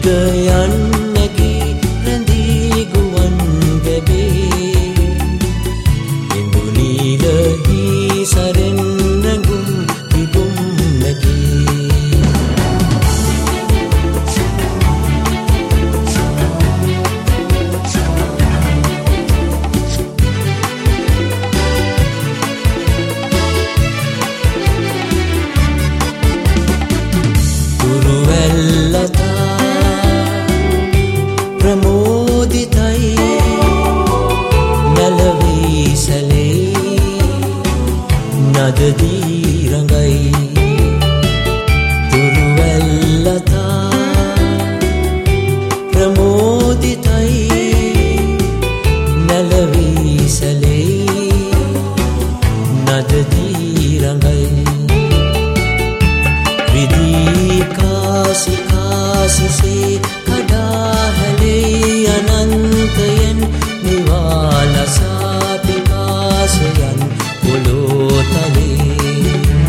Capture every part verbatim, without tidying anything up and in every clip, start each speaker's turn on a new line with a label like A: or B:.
A: යන් නැගී රැඳී ගුවන් ගැබේ ඉඳු නීලහි සරෙන් නැගුම් විදුම් නැගී ප්‍රමෝදිතයි නැලවී සැලේ නදදී රඟයි තුරුවැල්ලතා ප්‍රමෝදිතයි නැලවී සැලේ නදදී රඟයි විදී කාසි කාසිසේ කඩාහැලේ අනන්තයෙන් නිවාලසා පිපාසයන් පොළොතලේ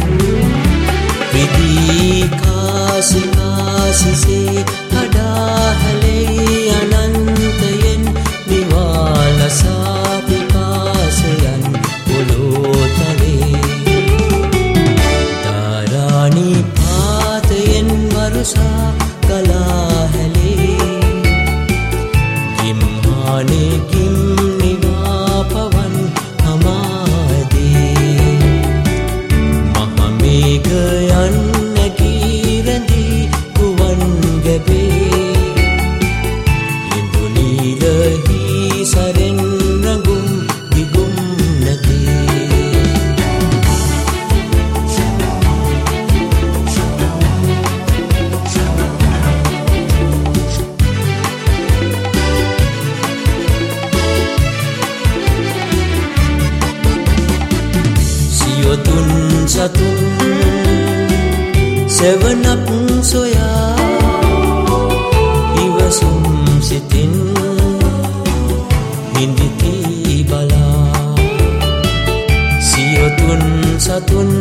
A: විදී කාසි කාසිසේ කඩාහැලේ අනන්තයෙන් නිවාලසා පිපාසයන් පොළොතලේ තාරාණි පාතයෙන් වරුසා කලාහැලේ ගිම්හානේ ගිම් නිවාපවන් හමාදේ මහමේඝයන් නැගී රැඳී ගුවන් ගැබේ ඉඳු නීලහි සරෙන් රඟුම් දිගුම් නැගී සියොතුන් සතුන් සෙවණක් සොයා ඉවසුම් සිතින් හිඳිති බලා සියොතුන් සතුන්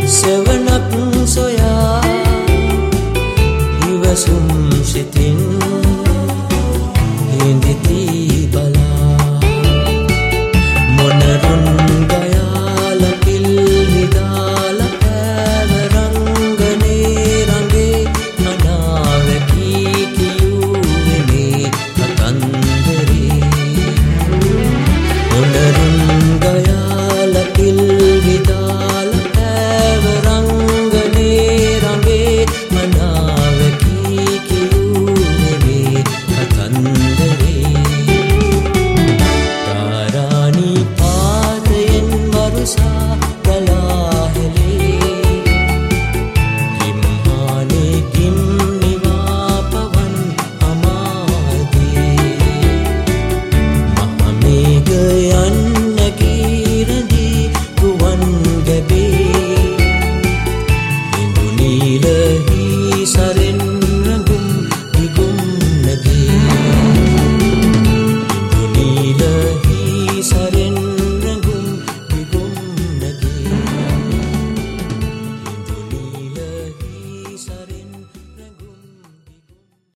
A: සෙවණක් සොයා ඉවසුම් සිතින්